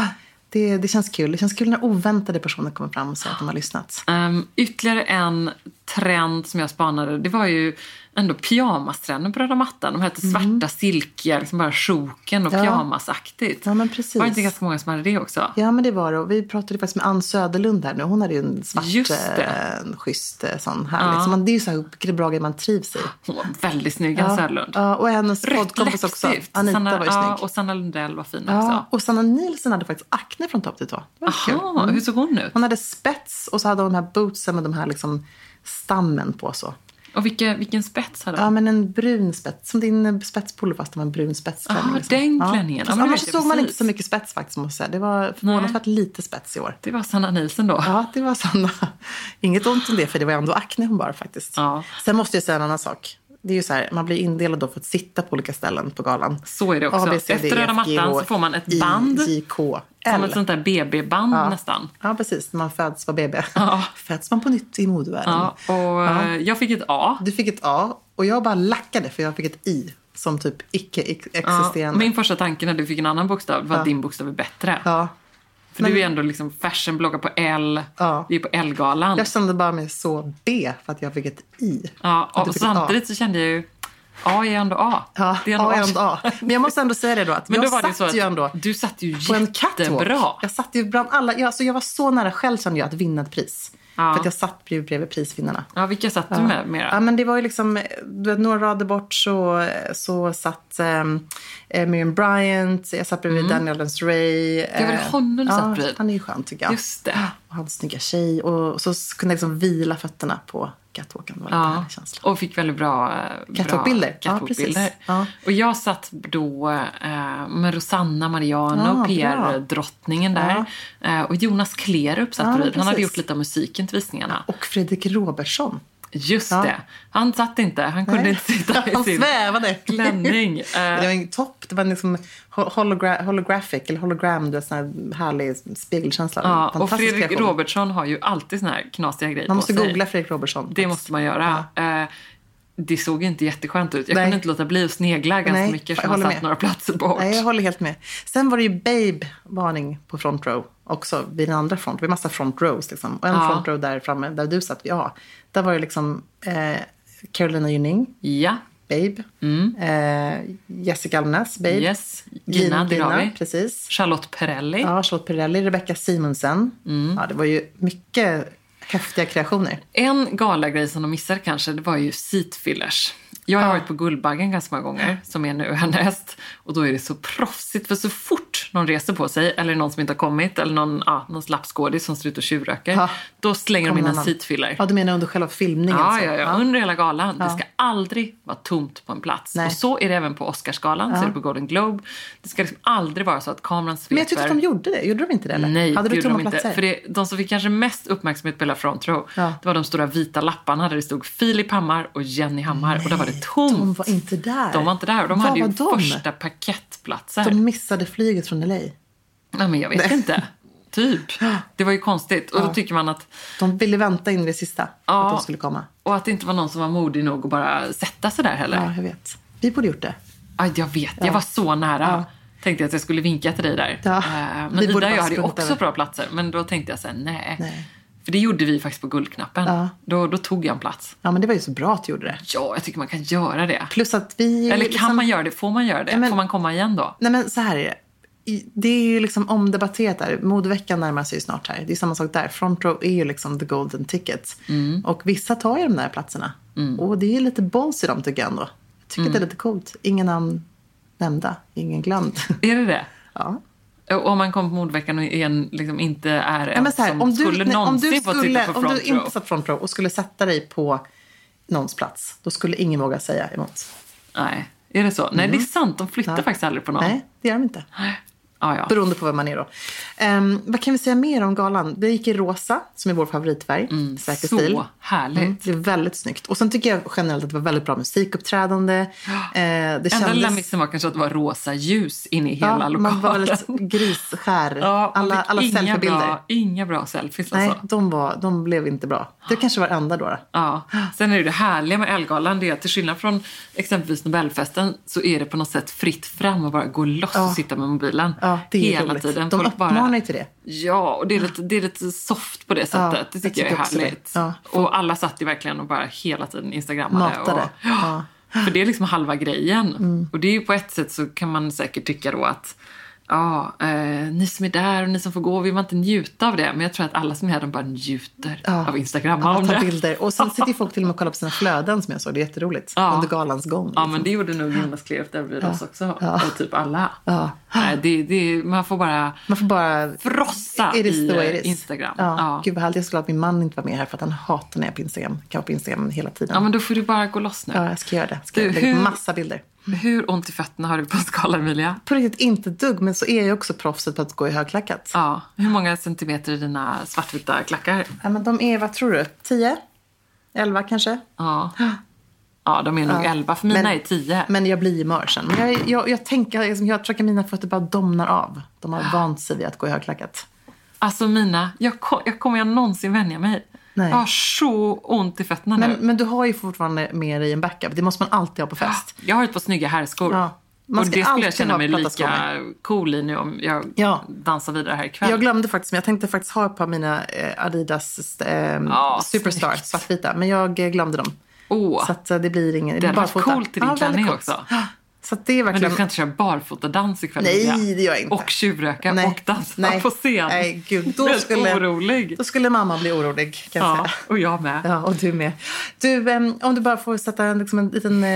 Det känns kul. Det känns kul när oväntade personer kommer fram och säger att de har lyssnat. Ytterligare en trend som jag spanade, det var ju ändå pyjamastrenden på röda mattan. De hette svarta silkiga, liksom bara sjoken och pyjamasaktigt. Ja, men precis. Var det inte ganska många som hade det också? Ja, men det var det. Och vi pratade faktiskt med Ann Söderlund här nu. Hon hade ju en svart, schysst sån här. Liksom. Det är ju så här bra grej man trivs i. Hon var väldigt snygg, Ann Söderlund. Ja, och hennes poddkompis också. Anita var ju snygg. Ja, och Sanna Lundell var fin också. Och Sanna Nielsen hade faktiskt akne från topp till tå. Jaha, hur såg hon ut? Hon hade spets och så hade hon de här bootsen med de här liksom stammen på så. Och vilken spets hade hon? Ja, men en brun spets. Som din spetspolo, fast det var en brun spetsklänning. Ja, den klänningen. Ja, annars såg man inte så mycket spets faktiskt, måste jag säga. Det var förvånansvärt lite spets i år. Det var Sanna Nielsen då. Ja, det var Sanna. Inget ont om det, för det var ändå akne hon bara faktiskt. Ja. Sen måste jag säga en annan sak. Det är ju så här, man blir indelad då för att sitta på olika ställen på galan. Så är det också. Efter röda mattan så får man ett band. Som ett sånt där BB-band nästan. Ja, precis. När man föds på BB. Föds man på nytt i modevärlden. Ja, och jag fick ett A. Du fick ett A. Och jag bara lackade för jag fick ett I. Som typ icke-existerande. Min första tanke när du fick en annan bokstav var att din bokstav är bättre. Ja. För du är ändå liksom fashionbloggar på L. Vi är på L-galan. Jag kände bara mig så B för att jag fick ett I. Ja, och samtidigt så kände jag ju A är ändå A. Ja, det är ändå A är ändå A. Men jag måste ändå säga det då att men jag då var satt ju ändå du satt ju på en jättebra. Jag satt ju bland alla. Jag var så nära själv kände jag att vinna ett pris. För att jag satt bredvid prisvinnarna. Ja, vilka satt du med mera? Ja, men det var ju liksom, du vet, några rader bort så satt Miriam Bryant, jag satt bredvid Daniel Lance-Ray. Det var det honom du satt bredvid. Han är ju skön tycker jag. Just det. Och han snygga tjej. Och så kunde jag liksom vila fötterna på catwalken. Det var en härlig känsla. Och fick väldigt bra catwalkbilder. Ja. Och jag satt då med Rosanna Mariano och PR-drottningen där. Och Jonas Klerup satt bredvid. Han hade gjort lite av musiken till visningarna. Och Fredrik Robertsson. Just det. Han satt inte. Han kunde inte sitta i sin klänning. Det var en topp. Det var liksom holographic eller hologram. Det var sån här härlig spegelkänsla. Ja, och Fredrik Robertsson har ju alltid såna här knasiga grejer man måste på sig. googla Fredrik Robertsson. Det måste man göra. Ja. Det såg inte jätteskönt ut. Jag Nej. kunde inte låta bli att snegla ganska mycket för man satt några platser bort. Nej, jag håller helt med. Sen var det ju Babe-varning på front row också vid den andra front. Det var massa front rows liksom. Och en front row där framme där du satt. Ja, där var det liksom Carolina Gynning. Ja. Babe. Jessica Almnäs, Babe. Yes. Gina, precis. Charlotte Perrelli. Ja, Charlotte Perrelli. Rebecca Simonsen. Ja, det var ju mycket häftiga kreationer. En galagrej som de missade kanske, det var ju seatfillers. Jag har varit på Guldbaggen ganska många gånger, som är nu härnäst. Och då är det så proffsigt, för så fort någon reser på sig, eller någon som inte har kommit, eller någon slappskådis som ser ut och tjuvröker, då slänger de in en seatfiller. Ja, du menar under själva filmningen? Ja, under hela galan. Det ska aldrig vara tomt på en plats. Nej. Och så är det även på Oscarsgalan, så är det på Golden Globe. Det ska liksom aldrig vara så att kameran sveper. Men jag tyckte att de gjorde det. Gjorde de inte det? Eller? Nej, hade det gjorde de inte. platser? För de som fick kanske mest uppmärksamhet på hela front row, det var de stora vita lapparna där det stod Filip Hammar och Jenny Hammar. Och där var det tomt. De var inte där. De var inte där. De hade ju första parkettplatser. De missade flyget från LA. Ja, men jag vet inte. Typ. Det var ju konstigt. Och då tycker man att de ville vänta in det sista att de skulle komma. Och att det inte var någon som var modig nog att bara sätta sig där heller. Ja, jag vet. Vi borde gjort det. Ja, jag vet. Jag var så nära. Tänkte att jag skulle vinka till dig där. Ja. Men Ida och jag hade ju också bra platser. Men då tänkte jag så här, nej. För det gjorde vi faktiskt på Guldknappen. Ja. Då tog jag en plats. Ja, men det var ju så bra att du gjorde det. Ja, jag tycker man kan göra det. Plus att vi... Eller kan man göra det? Får man göra det? Får man komma igen då? Nej, men så här är det. Det är ju liksom omdebatterat där. Modeveckan närmar sig ju snart här. Det är samma sak där. Front row är ju liksom the golden ticket. Och vissa tar ju de där platserna. Och det är lite balls i dem tycker jag ändå. Jag tycker att det är lite coolt. Ingen namn nämnda. Ingen glömd. Är det det? Ja. Och om man kommer på modeveckan och liksom inte är en som om skulle någonsin få sitta på front row. Om du inte satt front row och skulle sätta dig på någons plats, då skulle ingen våga säga emot. Nej, är det så? Nej, det är sant. De flyttar faktiskt aldrig på någon. Nej, det gör de inte. Ja. Beroende på vem man är då. Vad kan vi säga mer om galan? Det gick i rosa, som är vår favoritfärg. Säker stil. Så härligt. Det är väldigt snyggt. Och sen tycker jag generellt att det var väldigt bra musikuppträdande. Det enda lilla missen var kanske att det var rosa ljus inne i hela lokalen. Man var väldigt grisskär. Alla selfiebilder. Inga bra selfies Nej, alltså. de blev inte bra. Det kanske var enda då. Ja. Sen är det härliga med Ellegalan, det är att till skillnad från exempelvis Nobelfesten så är det på något sätt fritt fram och bara gå loss och sitta med mobilen. Ja, det är hela roligt. tiden. De uppmanar till det. Ja, och det är lite soft på det sättet. Det tycker jag är härligt. Ja. Och alla satt ju verkligen och bara hela tiden instagrammade. Matade. För det är liksom halva grejen. Och det är ju på ett sätt så kan man säkert tycka då att ni som är där och ni som får gå, vill man inte njuta av det. Men jag tror att alla som är här, de bara njuter av Instagram. Tar bilder. Och sen sitter ju folk till och med och kollar på sina flöden som jag såg. Det är jätteroligt. Under galans gång. Liksom. Ja, men det gjorde nog Jonas Kleft över oss också. Och typ alla. Man får bara frossa i Instagram. Gud vad härligt. Jag skulle att min man inte var med här för att han hatar när jag är på Instagram. Jag kan vara på Instagram hela tiden. Ja, men då får du bara gå loss nu. Ja, jag ska göra det. Jag lägga massa bilder. Hur ont i fötterna har du på en skala, Emilia? På riktigt inte dugg, men så är jag också proffset på att gå i högklackat. Ja. Hur många centimeter är dina svartvita klackar? Ja, men de är, vad tror du? 10? 11 kanske? Ja. Ja, de är nog 11. För mina är 10. Men jag blir mör sen. Men jag tänker, jag tror att mina fötter bara domnar av. De har vant sig vid att gå i högklackat. Alltså kommer jag någonsin vänja mig? Nej. Jag har så ont i fötterna nu. Men du har ju fortfarande med dig en backup. Det måste man alltid ha på fest. Jag har ett par snygga herrskor. Ja. Och det skulle jag känna mig lika cool i nu om jag dansar vidare här ikväll. Jag glömde faktiskt, men jag tänkte faktiskt ha ett par mina Adidas Superstar snyggt. Svartvita. Men jag glömde dem. Så att det blir ingen... Det hade varit coolt i din klänning också. Så det är verkligen... Men du kan inte köra barfotadans ikväll. Nej, det gör jag inte. Och tjuvröka och dansa på scen. Nej, gud. Då skulle mamma bli orolig, kan jag säga. Och jag med. Ja, och du med. Du, om du bara får sätta en liten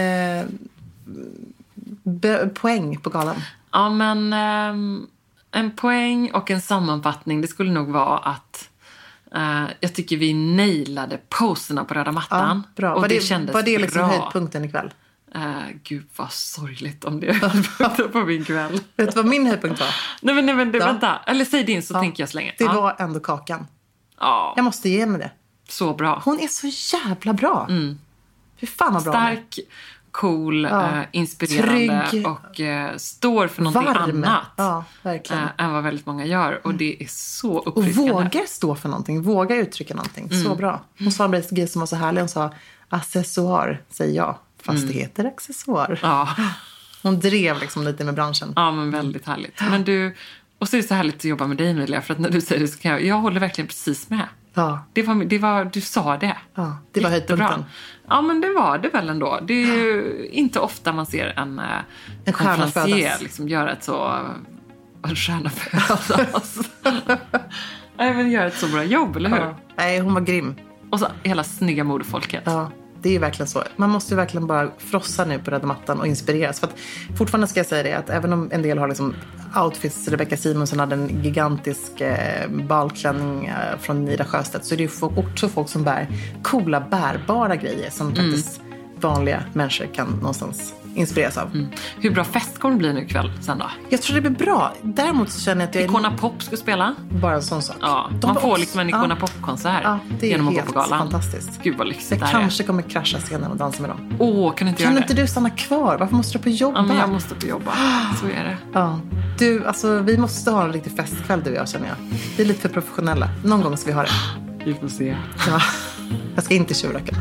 poäng på galan. Ja, men en poäng och en sammanfattning, det skulle nog vara att jag tycker vi nailade poserna på röda mattan. Ja, bra. Och det kändes var det liksom bra. Höjdpunkten ikväll? Gud vad sorgligt om det är på min kväll. Vet du vad min höjdpunkt var? Nej men vänta. Eller säg din så tänker jag så länge. Det var ändå kakan. Ja. Jag måste ge mig det. Så bra. Hon är så jävla bra. Hur fan vad bra. Stark, cool, inspirerande. Trygg. Och står för någonting annat. Verkligen. Än vad väldigt många gör. Och det är så uppfriskande. Och vågar stå för någonting. Vågar uttrycka någonting. Så bra. Hon sa en grej som var så härlig. Hon sa, accessoar, säger jag. Fast det heter accessoar. Ja. Hon drev liksom lite med branschen. Ja, men väldigt härligt. Men du, och så är det så härligt att jobba med dig, Emilia. För att när du säger det så kan jag håller verkligen precis med. Ja. Det var, du sa det. Ja, det var höjdpunkten. Ja, men det var det väl ändå. Det är ju inte ofta man ser en stjärna födas. Liksom göra ett så... En stjärna födas. Även göra ett så bra jobb, eller hur? Ja. Nej, hon var grym. Och så hela snygga modefolket. Ja, det är ju verkligen så. Man måste ju verkligen bara frossa nu på röda mattan och inspireras. För att fortfarande ska jag säga det, att även om en del har liksom outfits, Rebecca Simonsen hade en gigantisk balklänning från Nida Sjöstedt, så är det ju också folk som bär coola, bärbara grejer som faktiskt vanliga människor kan någonstans inspireras av. Hur bra fest kommer det bli nu ikväll sen då? Jag tror det blir bra. Däremot så känner jag att jag Icona Pop ska spela. Bara en sån sak. Ja, man får liksom en Icona Pop-konsert genom att gå på galan. Fantastiskt. Gud vad lyxigt det är. Jag kanske kommer krascha scenen och dansa med dem. Kan du inte göra det? Kan inte du stanna kvar? Varför måste du på jobba? Ja, men jag måste på jobba. Så är det. Ja. Du, alltså vi måste ha en riktig festkväll, du och jag, känner jag. Vi är lite för professionella. Någon gång ska vi ha det. Vi får se. Ja. Jag ska inte tjurröka.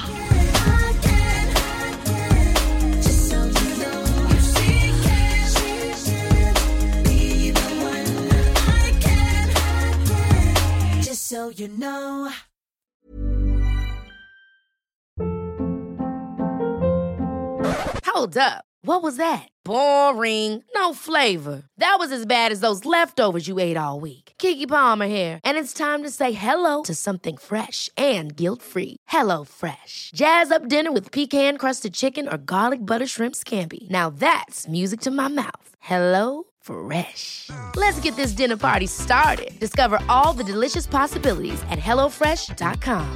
So you know. Hold up. What was that? Boring. No flavor. That was as bad as those leftovers you ate all week. Keke Palmer here, and it's time to say hello to something fresh and guilt-free. Hello Fresh. Jazz up dinner with pecan-crusted chicken or garlic butter shrimp scampi. Now that's music to my mouth. Hello Fresh. Let's get this dinner party started. Discover all the delicious possibilities at hellofresh.com.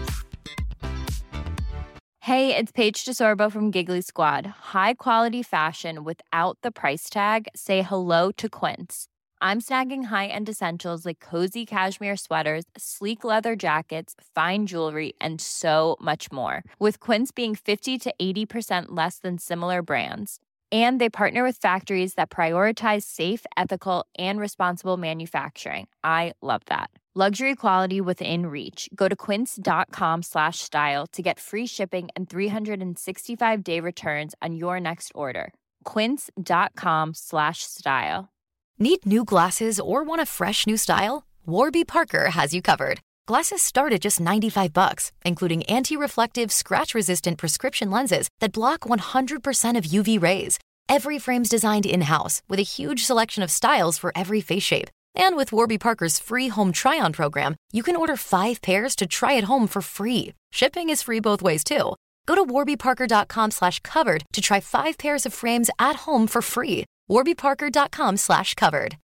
Hey, it's Paige DeSorbo from Giggly Squad. High quality fashion without the price tag. Say hello to Quince. I'm snagging high-end essentials like cozy cashmere sweaters, sleek leather jackets, fine jewelry, and so much more. With Quince being 50 to 80% less than similar brands. And they partner with factories that prioritize safe, ethical, and responsible manufacturing. I love that. Luxury quality within reach. Go to quince.com/style to get free shipping and 365-day returns on your next order. Quince.com/style. Need new glasses or want a fresh new style? Warby Parker has you covered. Glasses start at just $95, including anti-reflective, scratch-resistant prescription lenses that block 100% of UV rays. Every frame's designed in-house with a huge selection of styles for every face shape. And with Warby Parker's free home try-on program, you can order 5 pairs to try at home for free. Shipping is free both ways, too. Go to warbyparker.com/covered to try 5 pairs of frames at home for free. warbyparker.com/covered.